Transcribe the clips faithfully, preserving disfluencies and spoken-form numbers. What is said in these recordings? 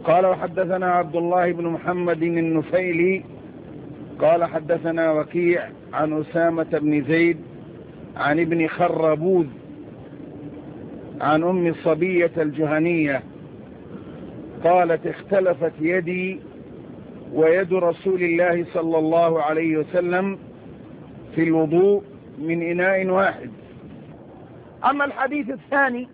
قال وحدثنا عبد الله بن محمد النفيلي قال حدثنا وكيع عن أسامة بن زيد عن ابن خربوذ عن أم صبية الجهنية قالت اختلفت يدي ويد رسول الله صلى الله عليه وسلم في الوضوء من إناء واحد. أما الحديث الثاني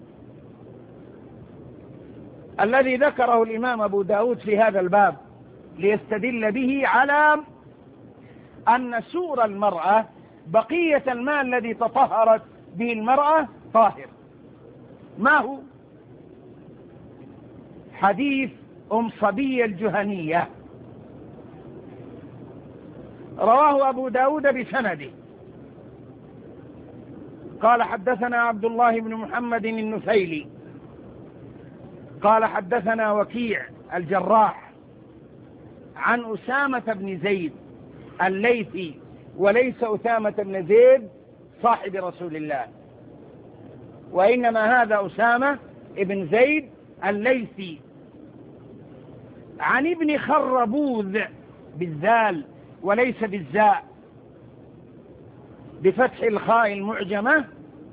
الذي ذكره الإمام أبو داود في هذا الباب ليستدل به على أن سور المرأة بقية الماء الذي تطهرت به المرأة طاهر. ما هو؟ حديث أم صبية الجهنية رواه أبو داود بسنده. قال حدثنا عبد الله بن محمد النفيلي قال حدثنا وكيع الجراح عن أسامة بن زيد الليثي، وليس أسامة بن زيد صاحب رسول الله، وإنما هذا أسامة بن زيد الليثي، عن ابن خربوذ بالذال وليس بالزاء، بفتح الخاء المعجمة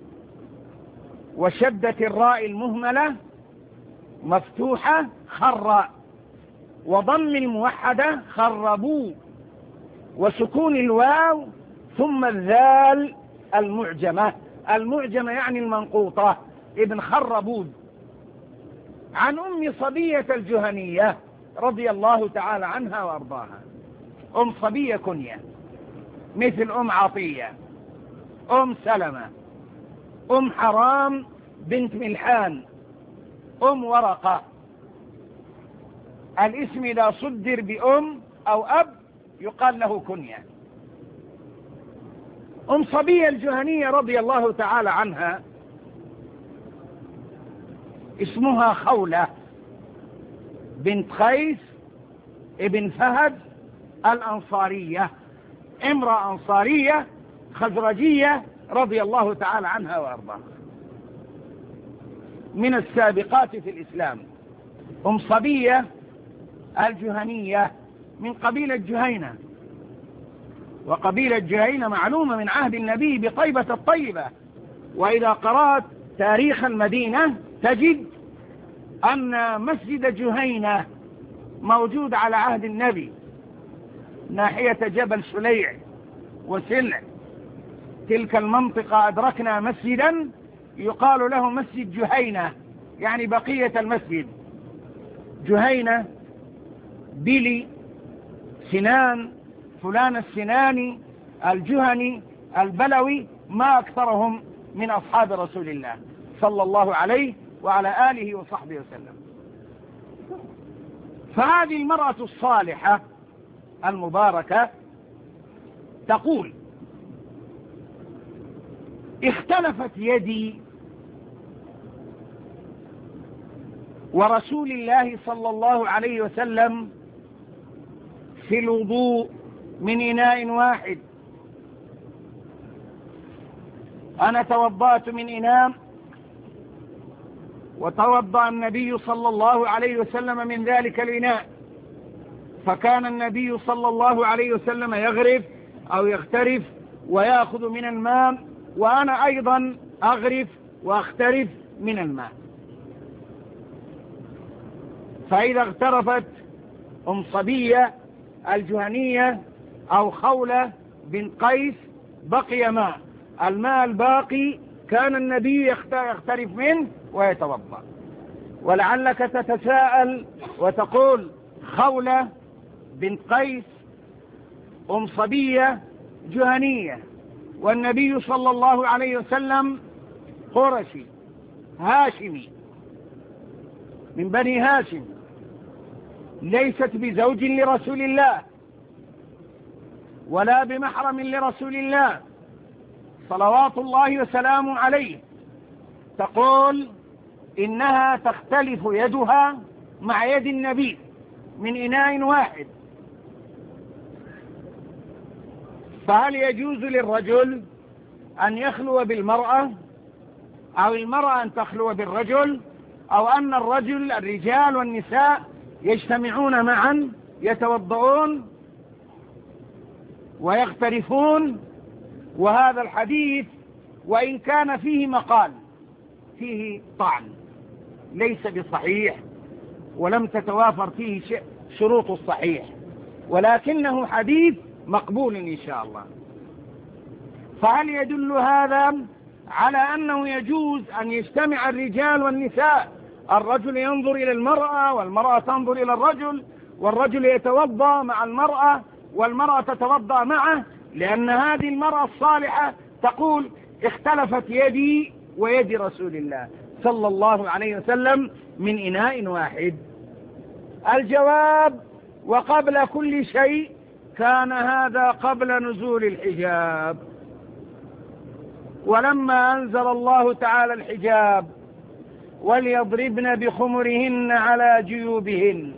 وشدة الراء المهملة مفتوحة خر، وضم الموحدة خربوا، وسكون الواو ثم الذال المعجمة، المعجمة يعني المنقوطة، ابن خربوذ، عن أم صبية الجهنية رضي الله تعالى عنها وأرضاها. أم صبية كنية مثل أم عطية، أم سلمة، أم حرام بنت ملحان، أم ورقة. الاسم إذا صدر بأم أو أب يقال له كنية. أم صبية الجهنية رضي الله تعالى عنها اسمها خولة بنت قيس ابن فهد الأنصارية، امرأة أنصارية خزرجية رضي الله تعالى عنها وأرضاها، من السابقات في الإسلام. أم صبية الجهنية من قبيلة جهينة، وقبيلة جهينة معلومة من عهد النبي بطيبة الطيبة. وإذا قرأت تاريخ المدينة تجد أن مسجد جهينة موجود على عهد النبي ناحية جبل سليع وسلع، تلك المنطقة أدركنا مسجدا يقال له مسجد جهينة، يعني بقية المسجد. جهينة، بلي، سنان، فلان السناني، الجهني، البلوي، ما أكثرهم من أصحاب رسول الله صلى الله عليه وعلى آله وصحبه وسلم. فهذه المرأة الصالحة المباركة تقول اختلفت يدي ورسول الله صلى الله عليه وسلم في الوضوء من إناء واحد. أنا توضأت من إناء وتوضأ النبي صلى الله عليه وسلم من ذلك الإناء، فكان النبي صلى الله عليه وسلم يغرف أو يغترف ويأخذ من الماء، وأنا أيضا أغرف وأغترف من الماء. فإذا اغترفت أم صبية الجهنية أو خولة بن قيس بقي ماء، الماء الباقي كان النبي يغترف منه ويتوضأ. ولعلك تتساءل وتقول خولة بنت قيس أم صبية جهنية، والنبي صلى الله عليه وسلم قرشي هاشمي من بني هاشم، ليست بزوج لرسول الله ولا بمحرم لرسول الله صلوات الله وسلامه عليه. تقول إنها تختلف يدها مع يد النبي من إناء واحد. فهل يجوز للرجل أن يخلو بالمرأة أو المرأة أن تخلو بالرجل، أو أن الرجل الرجال والنساء يجتمعون معا يتوضؤون ويغترفون. وهذا الحديث وإن كان فيه مقال، فيه طعن، ليس بصحيح ولم تتوافر فيه شروط الصحيح، ولكنه حديث مقبول إن شاء الله. فهل يدل هذا على أنه يجوز أن يجتمع الرجال والنساء، الرجل ينظر إلى المرأة والمرأة تنظر إلى الرجل، والرجل يتوضأ مع المرأة والمرأة تتوضأ معه؟ لأن هذه المرأة الصالحة تقول اختلفت يدي ويد رسول الله صلى الله عليه وسلم من إناء واحد. الجواب: وقبل كل شيء كان هذا قبل نزول الحجاب. ولما أنزل الله تعالى الحجاب وليضربن بخمرهن على جيوبهن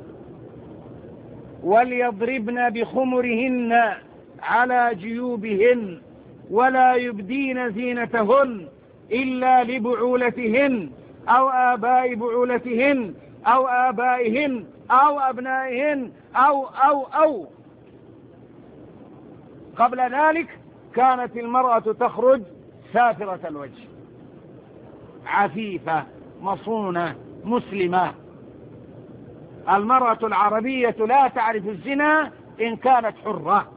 وليضربن بخمرهن على جيوبهن ولا يبدين زينتهن إلا لبعولتهن أو آباء بعولتهن أو آبائهن أو أبنائهن أو أو أو قبل ذلك كانت المرأة تخرج سافرة الوجه، عفيفة مصونة مسلمة. المرأة العربية لا تعرف الزنا إن كانت حرة،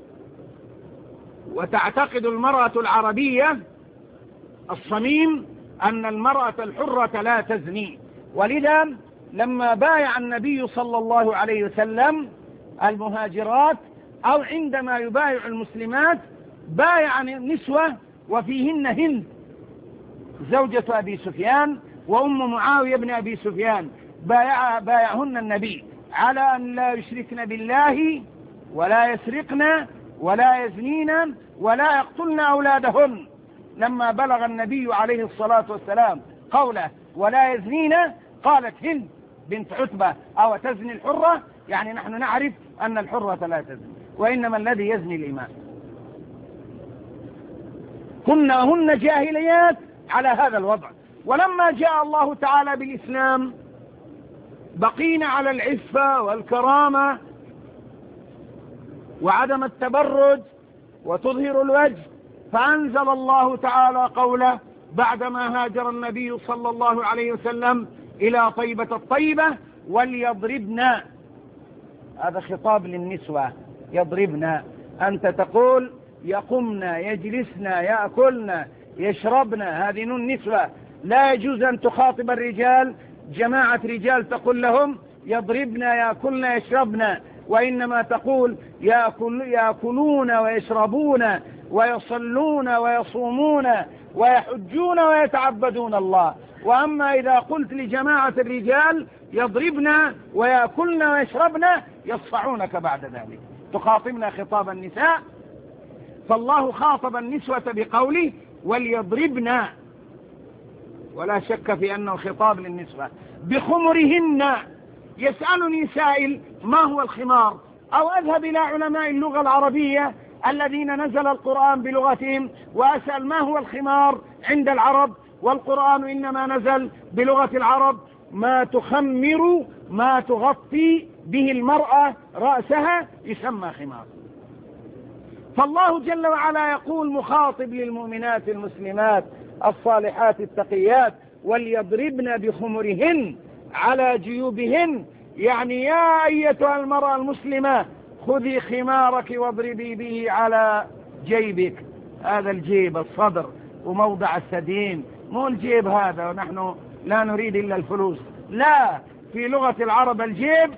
وتعتقد المرأة العربية الصميم أن المرأة الحرة لا تزني. ولذا لما بايع النبي صلى الله عليه وسلم المهاجرات، أو عندما يبايع المسلمات، بايع نسوة وفيهن هند زوجة أبي سفيان وأم معاوية بن أبي سفيان، بايع بايعهن النبي على أن لا يشركن بالله ولا يسرقن ولا يزنين ولا يقتلن أولادهن. لما بلغ النبي عليه الصلاة والسلام قوله ولا يزنين، قالت هند بنت عتبة: أو تزني الحرة؟ يعني نحن نعرف أن الحرة لا تزني، وإنما الذي يزني الإمام. كنا هن جاهليات على هذا الوضع. ولما جاء الله تعالى بالإسلام بقينا على العفة والكرامة وعدم التبرج وتظهر الوجه، فأنزل الله تعالى قوله بعدما هاجر النبي صلى الله عليه وسلم إلى طيبة الطيبة: وليضربن. هذا خطاب للنسوة، يضربن. أنت تقول يقمن يجلسن يأكلن يشربن، هذه النسوة. لا يجوز أن تخاطب الرجال جماعة رجال تقول لهم يضربن يأكلن يشربن، وإنما تقول يأكل يأكلون ويشربون ويصلون ويصومون ويحجون ويتعبدون الله. وأما إذا قلت لجماعة الرجال يضربن ويأكلن ويشربن يصفعونك بعد ذلك، تخاطبنا خطاب النساء. فالله خاطب النسوة بقوله وليضربن، ولا شك في أنه خطاب للنسوة بخمرهن. يسألني سائل: ما هو الخمار؟ أو أذهب إلى علماء اللغة العربية الذين نزل القرآن بلغتهم وأسأل ما هو الخمار عند العرب، والقرآن إنما نزل بلغة العرب. ما تخمر، ما تغطي به المرأة رأسها يسمى خمار. فالله جل وعلا يقول مخاطب للمؤمنات المسلمات الصالحات التقيات: وليضربن بخمرهن على جيوبهن، يعني يا أيتها المرأة المسلمة خذي خمارك واضربي به على جيبك. هذا الجيب الصدر وموضع الثديين، مو الجيب هذا، ونحن لا نريد إلا الفلوس. لا، في لغة العرب الجيب.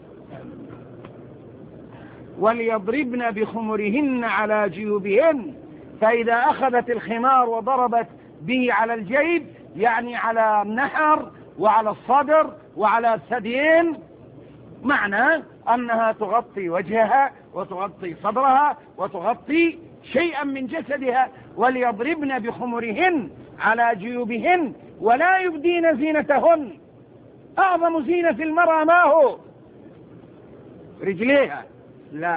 وليضربن بخمرهن على جيوبهن، فإذا أخذت الخمار وضربت به على الجيب يعني على النحر وعلى الصدر وعلى الثديين، معنى أنها تغطي وجهها وتغطي صدرها وتغطي شيئا من جسدها. وليضربن بخمرهن على جيوبهن ولا يبدين زينتهن. أعظم زينة في المرأة ما هو؟ رجليها؟ لا.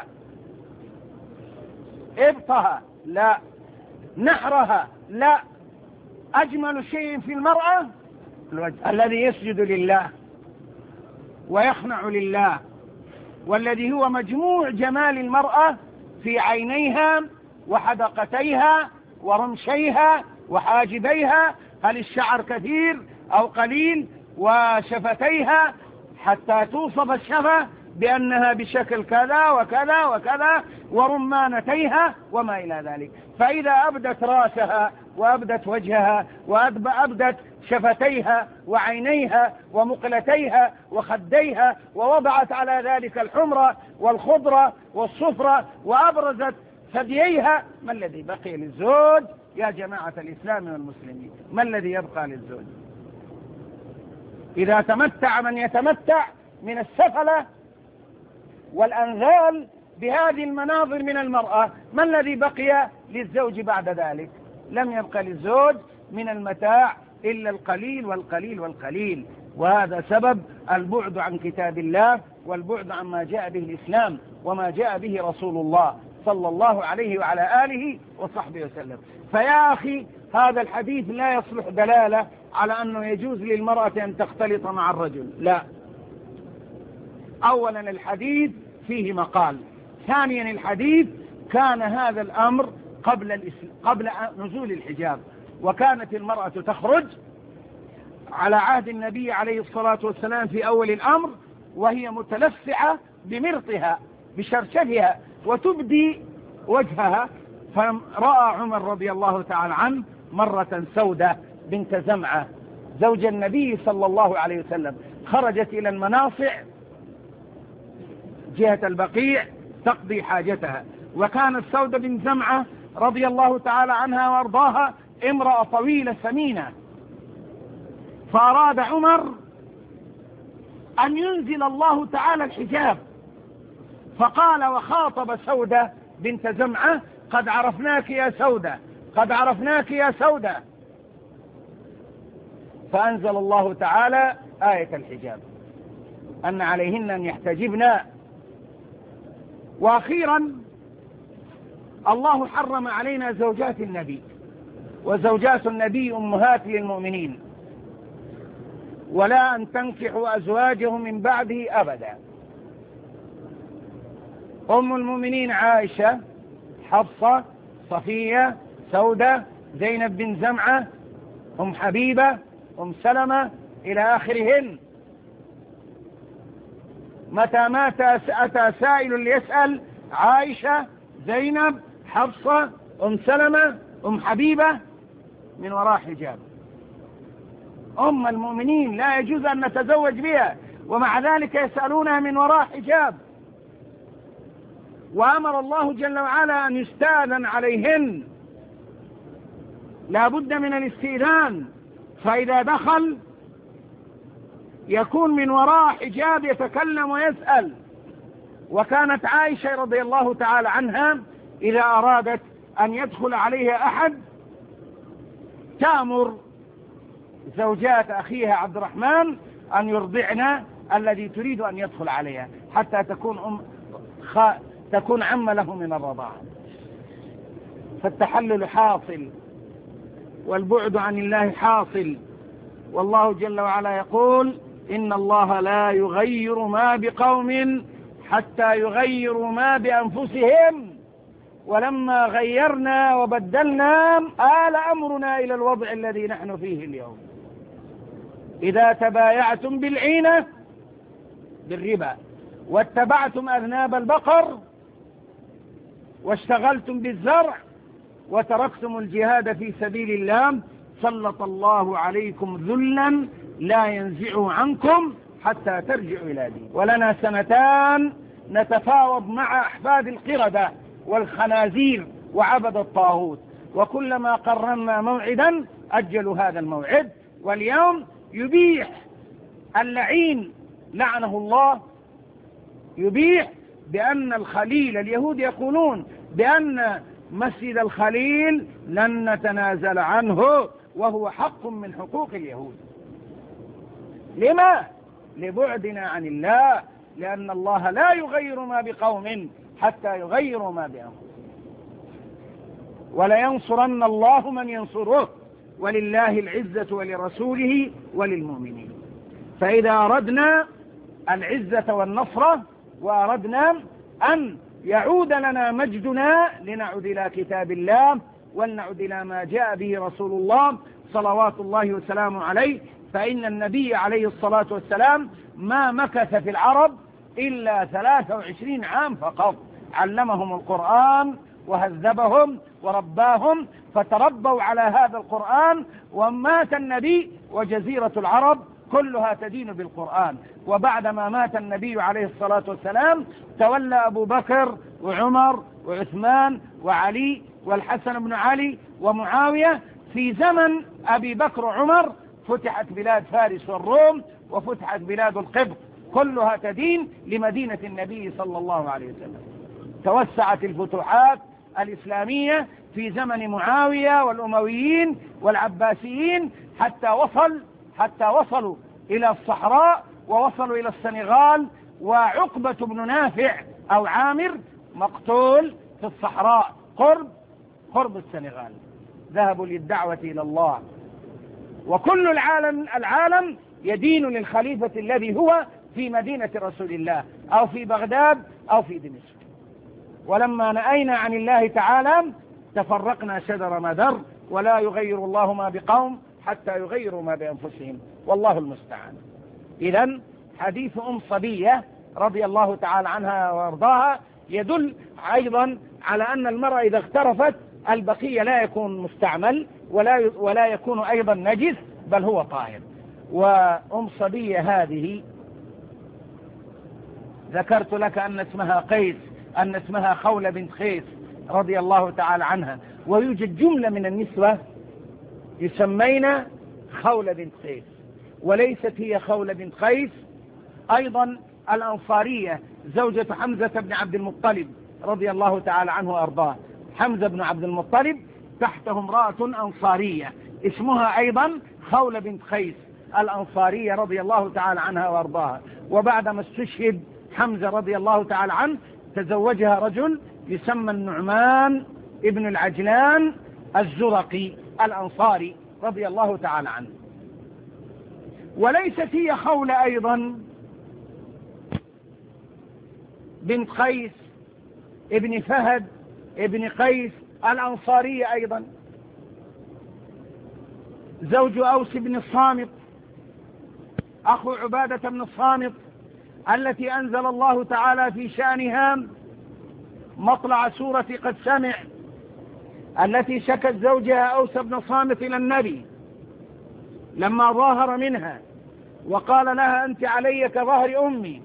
إبطها؟ لا. نحرها؟ لا. أجمل شيء في المرأة الوجه الذي يسجد لله. ويخنع لله، والذي هو مجموع جمال المرأة في عينيها وحدقتيها ورمشيها وحاجبيها، هل الشعر كثير أو قليل، وشفتيها حتى توصف الشفة بأنها بشكل كذا وكذا وكذا، ورمانتيها وما إلى ذلك. فإذا أبدت رأسها وأبدت وجهها وأبدت شفتيها وعينيها ومقلتيها وخديها، ووضعت على ذلك الحمرة والخضرة والصفرة، وأبرزت ثدييها، ما الذي بقي للزوج يا جماعة الإسلام والمسلمين؟ ما الذي يبقى للزوج؟ إذا تمتع من يتمتع من السفلة والأنذال بهذه المناظر من المرأة، ما الذي بقي للزوج بعد ذلك؟ لم يبقى للزوج من المتاع إلا القليل والقليل والقليل. وهذا سبب البعد عن كتاب الله والبعد عما جاء به الإسلام وما جاء به رسول الله صلى الله عليه وعلى آله وصحبه وسلم. فيا أخي، هذا الحديث لا يصلح دلالة على أنه يجوز للمرأة أن تختلط مع الرجل، لا. أولا الحديث فيه مقال، ثانيا الحديث كان هذا الأمر قبل, قبل نزول الحجاب، وكانت المرأة تخرج على عهد النبي عليه الصلاة والسلام في أول الأمر وهي متلفعة بمرطها بشرشفها وتبدي وجهها. فرأى عمر رضي الله تعالى عنه مرة سودة بنت زمعة زوج النبي صلى الله عليه وسلم، خرجت إلى المناصع جهة البقيع تقضي حاجتها، وكانت سودة بن زمعة رضي الله تعالى عنها وارضاها امرأة طويلة سمينة. فأراد عمر أن ينزل الله تعالى الحجاب، فقال وخاطب سودة بنت زمعة: قد عرفناك يا سودة، قد عرفناك يا سودة. فأنزل الله تعالى آية الحجاب أن عليهن أن يحتجبن. وأخيرا الله حرم علينا زوجات النبي، وزوجات النبي أمهات للمؤمنين، ولا أن تنكحوا أزواجه من بعده أبدا. أم المؤمنين عائشة، حفصة، صفية، سودة، زينب بن زمعة، أم حبيبة، أم سلمة إلى آخرهن. متى مات أتى سائل ليسأل: عائشة، زينب، حفصة، أم سلمة، أم حبيبة، من وراء حجاب. أم المؤمنين لا يجوز أن نتزوج بها، ومع ذلك يسألونها من وراء حجاب. وأمر الله جل وعلا أن يستأذن عليهن، لا بد من الاستئذان، فإذا دخل يكون من وراء حجاب يتكلم ويسأل. وكانت عائشة رضي الله تعالى عنها إذا أرادت أن يدخل عليها أحد تأمر زوجات أخيها عبد الرحمن أن يرضعن الذي تريد أن يدخل عليها، حتى تكون أم خ... تكون عم له من الرضاعة. فالتحلل حاصل والبعد عن الله حاصل. والله جل وعلا يقول: إن الله لا يغير ما بقوم حتى يغيروا ما بأنفسهم، ولما غيرنا وبدلنا آل أمرنا إلى الوضع الذي نحن فيه اليوم. إذا تبايعتم بالعينة بالربا واتبعتم أذناب البقر واشتغلتم بالزرع وتركتم الجهاد في سبيل الله سلط الله عليكم ذلا لا ينزع عنكم حتى ترجعوا إلى دين. ولنا سنتان نتفاوض مع أحفاد القردة والخنازير وعبد الطاغوت، وكلما قررنا موعدا أجلوا هذا الموعد. واليوم يبيح اللعين لعنه الله، يبيح بأن الخليل، اليهود يقولون بأن مسجد الخليل لن نتنازل عنه، وهو حق من حقوق اليهود. لما؟ لبعدنا عن الله، لأن الله لا يغير ما بقوم حتى يغيروا ما بأنفسهم. ولينصرن الله من ينصره، ولله العزة ولرسوله وللمؤمنين. فإذا أردنا العزة والنصرة، وأردنا أن يعود لنا مجدنا لنعد إلى كتاب الله ولنعد إلى ما جاء به رسول الله صلوات الله وسلامه عليه. فإن النبي عليه الصلاة والسلام ما مكث في العرب إلا ثلاثة وعشرين عام فقط، علمهم القرآن وهذبهم ورباهم فتربوا على هذا القرآن، ومات النبي وجزيرة العرب كلها تدين بالقرآن. وبعدما مات النبي عليه الصلاة والسلام تولى أبو بكر وعمر وعثمان وعلي والحسن بن علي ومعاوية. في زمن أبي بكر وعمر فتحت بلاد فارس والروم وفتحت بلاد القبط، كلها تدين لمدينة النبي صلى الله عليه وسلم. توسعت الفتوحات الإسلامية في زمن معاوية والأمويين والعباسيين حتى وصل حتى وصلوا إلى الصحراء ووصلوا إلى السنغال، وعقبة بن نافع أو عامر مقتول في الصحراء قرب قرب السنغال، ذهبوا للدعوة إلى الله. وكل العالم العالم يدين للخليفة الذي هو في مدينة رسول الله أو في بغداد أو في دمشق. ولما نأينا عن الله تعالى تفرقنا شجر مدر، ولا يغير الله ما بقوم حتى يغيروا ما بأنفسهم، والله المستعان. إذن حديث أم صبية رضي الله تعالى عنها وارضاها يدل أيضا على أن المرأة إذا اغترفت البقية لا يكون مستعمل ولا ولا يكون أيضا نجس، بل هو طاهر. وأم صبية هذه ذكرت لك أن اسمها قيس، أن اسمها خولة بنت قيس رضي الله تعالى عنها. ويوجد جملة من النسوة يسمين خولة بنت قيس، وليست هي خولة بنت قيس. أيضا الأنصارية زوجة حمزة بن عبد المطلب رضي الله تعالى عنه وأرضاه، حمزة بن عبد المطلب تحته امرأة أنصارية اسمها أيضا خولة بنت قيس الأنصارية رضي الله تعالى عنها وأرضاها. وبعدما استشهد حمزة رضي الله تعالى عنه تزوجها رجل يسمى النعمان ابن العجلان الزرقي الأنصاري رضي الله تعالى عنه. وليست هي خولة أيضا بنت قيس ابن فهد ابن قيس الأنصارية أيضا، زوج أوس بن الصامت أخو عبادة بن الصامت التي أنزل الله تعالى في شأنها مطلع سورة قد سمع، التي شكت زوجها أوس بن الصامت إلى النبي لما ظاهر منها وقال لها أنت علي كظهر أمي.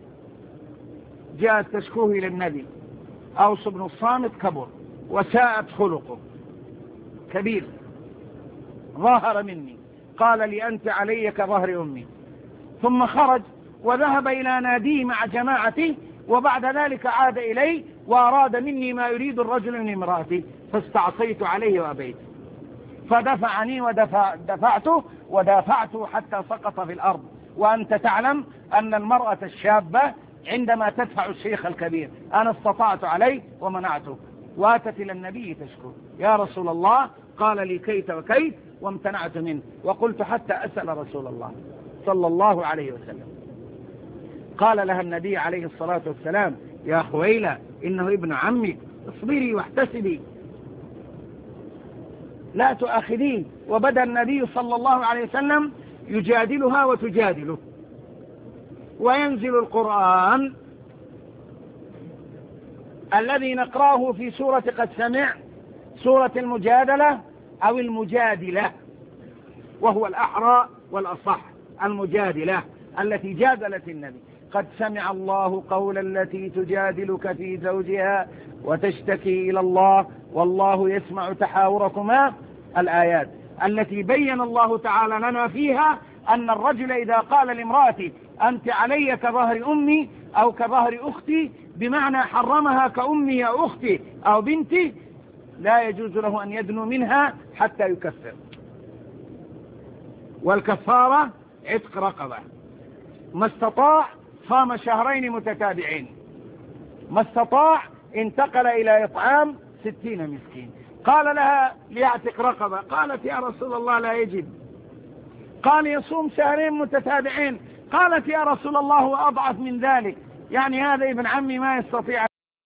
جاءت تشكوه إلى النبي، أوس بن الصامت كبر وساءت خلقه كبير، ظاهر مني، قال لي أنت علي كظهر أمي. ثم خرج وذهب إلى ناديه مع جماعته، وبعد ذلك عاد إلي وأراد مني ما يريد الرجل من امرأتي، فاستعصيت عليه وأبيت، فدفعني ودفعته ودافعته حتى سقط في الأرض. وأنت تعلم أن المرأة الشابة عندما تدفع الشيخ الكبير، أنا استطعت عليه ومنعته، واتت إلى النبي تشكو يا رسول الله، قال لي كيت وكيت وامتنعت منه، وقلت حتى أسأل رسول الله صلى الله عليه وسلم. قال لها النبي عليه الصلاة والسلام يا خويلة إنه ابن عمك، اصبري واحتسبي لا تؤاخذين. وبدأ النبي صلى الله عليه وسلم يجادلها وتجادله، وينزل القرآن الذي نقرأه في سورة قد سمع، سورة المجادلة أو المجادلة، وهو الأحرى والأصح، المجادلة التي جادلت النبي. قد سمع الله قول التي تجادلك في زوجها وتشتكي إلى الله والله يسمع تحاوركما، الآيات التي بين الله تعالى لنا فيها أن الرجل إذا قال لامرأته أنت علي كظهر أمي أو كظهر أختي، بمعنى حرمها كأمي أو أختي أو بنتي، لا يجوز له أن يدنو منها حتى يكفر. والكفارة عتق رقبة، ما استطاع صام شهرين متتابعين، ما استطاع انتقل إلى إطعام ستين مسكين. قال لها ليعتق رقبة، قالت يا رسول الله لا يجب. قال يصوم شهرين متتابعين، قالت يا رسول الله وأضعف من ذلك، يعني هذا ابن عمي ما يستطيع